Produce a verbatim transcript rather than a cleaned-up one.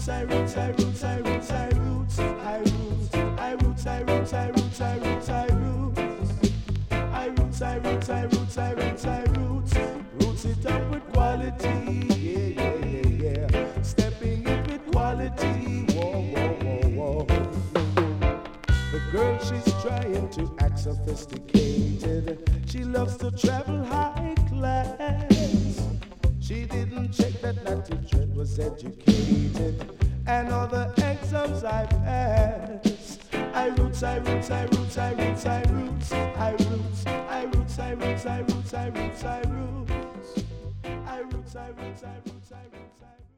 I roots, I roots, I roots, I roots, I roots, I roots, I roots, I roots, I roots, I roots, I roots, I roots, I roots, I roots, I roots, roots it up with quality, yeah, yeah, yeah, yeah, stepping it with quality, whoa, whoa, whoa, whoa. The girl, she's trying to act sophisticated. She loves to travel high class. She didn't check that Natty Dread was educated, and all the exams I passed. I roots, I roots, I roots, I roots, I roots, I roots, I roots, I roots, I roots, I roots, I roots, I roots, I roots, I roots, I roots, I roots.